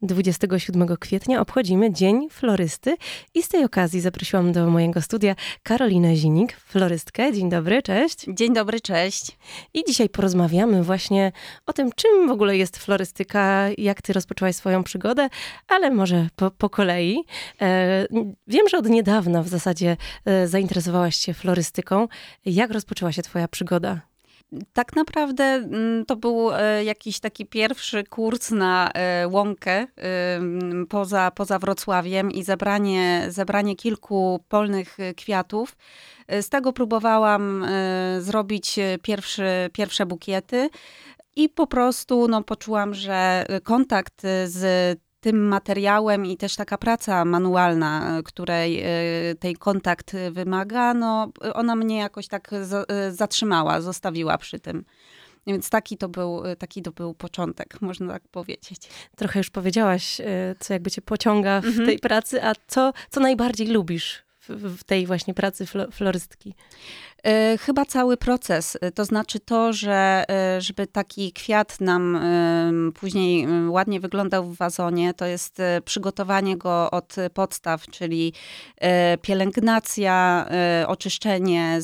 27 kwietnia obchodzimy Dzień Florysty i z tej okazji zaprosiłam do mojego studia Karolinę Zinik, florystkę. Dzień dobry, cześć. Dzień dobry, cześć. I dzisiaj porozmawiamy właśnie o tym, czym w ogóle jest florystyka, jak ty rozpoczęłaś swoją przygodę, ale może po kolei. Wiem, że od niedawna w zasadzie zainteresowałaś się florystyką. Jak rozpoczęła się twoja przygoda? Tak naprawdę to był jakiś taki pierwszy kurs na łąkę poza Wrocławiem i zebranie kilku polnych kwiatów. Z tego próbowałam zrobić pierwsze bukiety i po prostu poczułam, że kontakt z tym materiałem i też taka praca manualna, której tej kontakt wymaga, ona mnie jakoś tak zatrzymała, zostawiła przy tym. Więc taki to był początek, można tak powiedzieć. Trochę już powiedziałaś, co jakby cię pociąga w tej pracy, a co najbardziej lubisz w tej właśnie pracy florystki? Chyba cały proces, to znaczy to, że żeby taki kwiat nam później ładnie wyglądał w wazonie, to jest przygotowanie go od podstaw, czyli pielęgnacja, oczyszczenie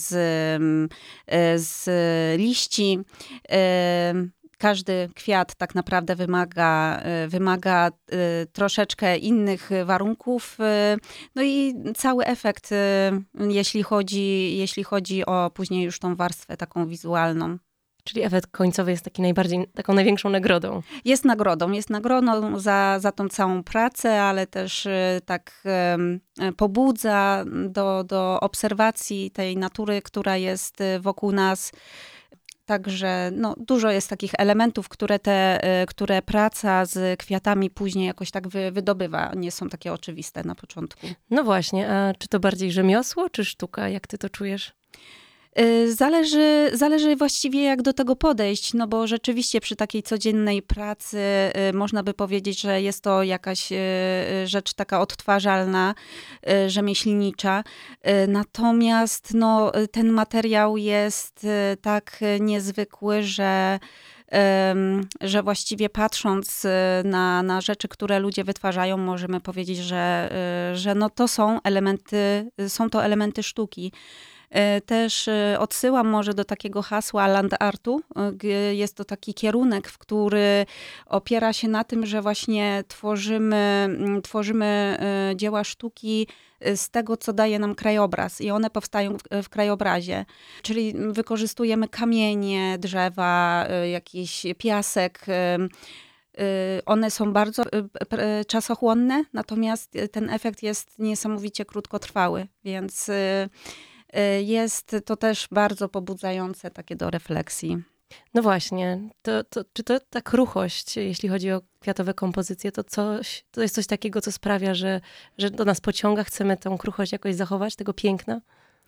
z liści. Każdy kwiat tak naprawdę wymaga troszeczkę innych warunków. No i cały efekt, jeśli chodzi o później już tą warstwę taką wizualną. Czyli efekt końcowy jest taką największą nagrodą. Jest nagrodą za tą całą pracę, ale też tak pobudza do obserwacji tej natury, która jest wokół nas. Także dużo jest takich elementów, które praca z kwiatami później jakoś tak wydobywa. Nie są takie oczywiste na początku. No właśnie, a czy to bardziej rzemiosło, czy sztuka? Jak ty to czujesz? Zależy właściwie jak do tego podejść, bo rzeczywiście przy takiej codziennej pracy można by powiedzieć, że jest to jakaś rzecz taka odtwarzalna, rzemieślnicza. Natomiast ten materiał jest tak niezwykły, że właściwie patrząc na rzeczy, które ludzie wytwarzają, możemy powiedzieć, że to są to elementy sztuki. Też odsyłam może do takiego hasła land artu. Jest to taki kierunek, który opiera się na tym, że właśnie tworzymy dzieła sztuki z tego, co daje nam krajobraz i one powstają w krajobrazie. Czyli wykorzystujemy kamienie, drzewa, jakiś piasek. One są bardzo czasochłonne, natomiast ten efekt jest niesamowicie krótkotrwały, więc jest to też bardzo pobudzające takie do refleksji. No właśnie, czy to ta kruchość, jeśli chodzi o kwiatowe kompozycje, to jest coś takiego, co sprawia, że do nas pociąga, chcemy tę kruchość jakoś zachować, tego piękna?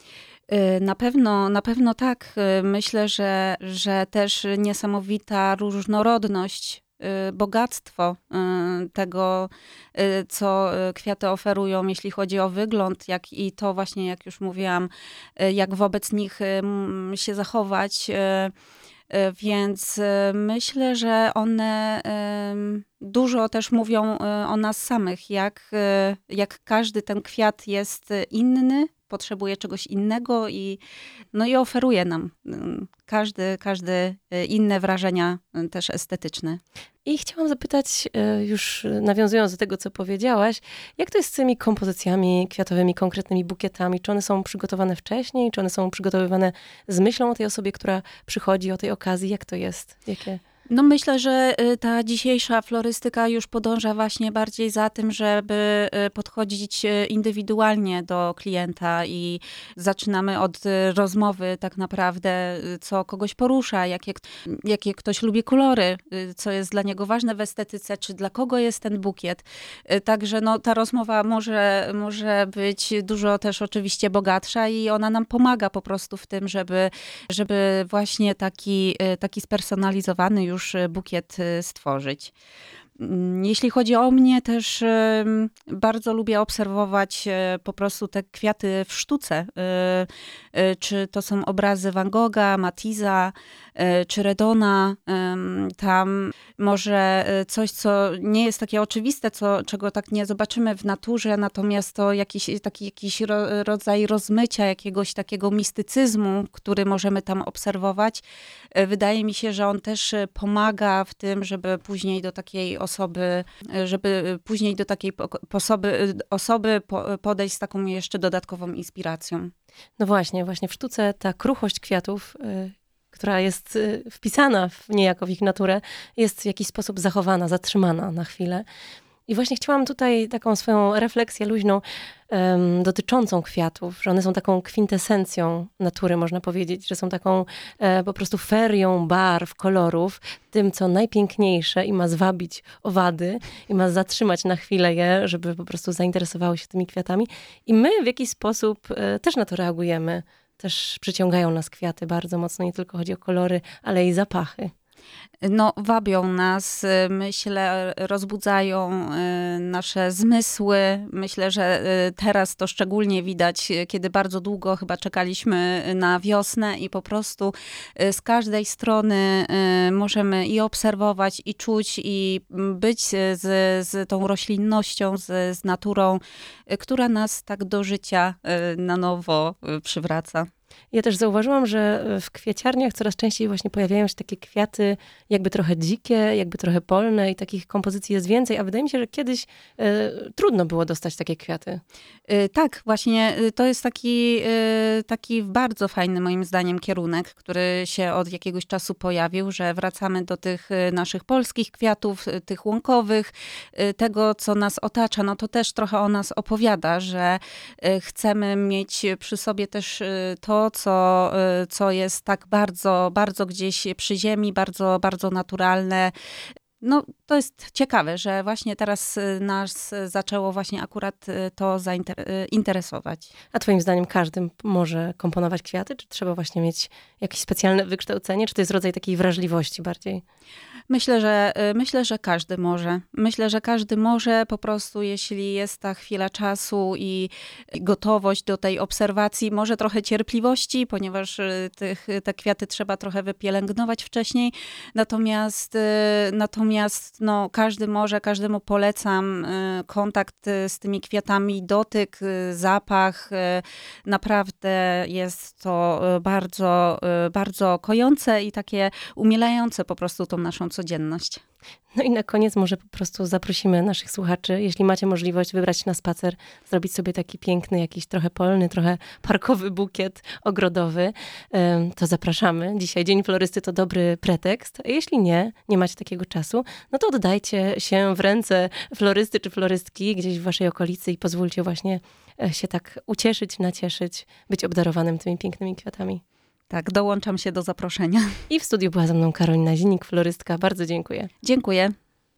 Na pewno tak. Myślę, że też niesamowita różnorodność, bogactwo tego, co kwiaty oferują, jeśli chodzi o wygląd, jak i to właśnie, jak już mówiłam, jak wobec nich się zachować. Więc myślę, że one dużo też mówią o nas samych, jak każdy ten kwiat jest inny, potrzebuje czegoś innego i oferuje nam każdy inne wrażenia, też estetyczne. I chciałam zapytać, już nawiązując do tego, co powiedziałaś, jak to jest z tymi kompozycjami kwiatowymi, konkretnymi bukietami? Czy one są przygotowane wcześniej? Czy one są przygotowywane z myślą o tej osobie, która przychodzi, o tej okazji? Jak to jest? Myślę, że ta dzisiejsza florystyka już podąża właśnie bardziej za tym, żeby podchodzić indywidualnie do klienta i zaczynamy od rozmowy tak naprawdę, co kogoś porusza, jakie ktoś lubi kolory, co jest dla niego ważne w estetyce, czy dla kogo jest ten bukiet. Także ta rozmowa może być dużo też oczywiście bogatsza i ona nam pomaga po prostu w tym, żeby właśnie taki spersonalizowany już bukiet stworzyć. Jeśli chodzi o mnie, też bardzo lubię obserwować po prostu te kwiaty w sztuce. Czy to są obrazy Van Gogha, Matisse'a, czy Redona. Tam może coś, co nie jest takie oczywiste, czego tak nie zobaczymy w naturze, natomiast to jakiś rodzaj rozmycia, jakiegoś takiego mistycyzmu, który możemy tam obserwować. Wydaje mi się, że on też pomaga w tym, żeby później do takiej osoby podejść z taką jeszcze dodatkową inspiracją. No właśnie w sztuce ta kruchość kwiatów, która jest wpisana niejako w ich naturę, jest w jakiś sposób zachowana, zatrzymana na chwilę. I właśnie chciałam tutaj taką swoją refleksję luźną dotyczącą kwiatów, że one są taką kwintesencją natury, można powiedzieć, że są taką po prostu ferią barw, kolorów, tym, co najpiękniejsze i ma zwabić owady i ma zatrzymać na chwilę je, żeby po prostu zainteresowały się tymi kwiatami. I my w jakiś sposób też na to reagujemy. Też przyciągają nas kwiaty bardzo mocno, nie tylko chodzi o kolory, ale i zapachy. No, wabią nas, myślę, rozbudzają nasze zmysły. Myślę, że teraz to szczególnie widać, kiedy bardzo długo chyba czekaliśmy na wiosnę i po prostu z każdej strony możemy i obserwować, i czuć, i być z tą roślinnością, z naturą, która nas tak do życia na nowo przywraca. Ja też zauważyłam, że w kwieciarniach coraz częściej właśnie pojawiają się takie kwiaty jakby trochę dzikie, jakby trochę polne i takich kompozycji jest więcej, a wydaje mi się, że kiedyś trudno było dostać takie kwiaty. Tak, właśnie to jest taki bardzo fajny moim zdaniem kierunek, który się od jakiegoś czasu pojawił, że wracamy do tych naszych polskich kwiatów, tych łąkowych, tego, co nas otacza. No to też trochę o nas opowiada, że chcemy mieć przy sobie też to, co jest tak bardzo, bardzo gdzieś przy ziemi, bardzo, bardzo naturalne. No, to jest ciekawe, że właśnie teraz nas zaczęło właśnie akurat to interesować. A twoim zdaniem każdy może komponować kwiaty? Czy trzeba właśnie mieć jakieś specjalne wykształcenie? Czy to jest rodzaj takiej wrażliwości bardziej? Myślę, że każdy może. Myślę, że każdy może po prostu, jeśli jest ta chwila czasu i gotowość do tej obserwacji, może trochę cierpliwości, ponieważ te kwiaty trzeba trochę wypielęgnować wcześniej. Natomiast no, każdy może, każdemu polecam kontakt z tymi kwiatami, dotyk, zapach. Naprawdę jest to bardzo, bardzo kojące i takie umilające po prostu tą naszą codzienność. No i na koniec może po prostu zaprosimy naszych słuchaczy, jeśli macie możliwość wybrać się na spacer, zrobić sobie taki piękny, jakiś trochę polny, trochę parkowy bukiet ogrodowy, to zapraszamy. Dzisiaj Dzień Florysty to dobry pretekst. A jeśli nie macie takiego czasu, no to oddajcie się w ręce florysty czy florystki gdzieś w waszej okolicy i pozwólcie właśnie się tak ucieszyć, nacieszyć, być obdarowanym tymi pięknymi kwiatami. Tak, dołączam się do zaproszenia. I w studiu była ze mną Karolina Zinik, florystka. Bardzo dziękuję. Dziękuję.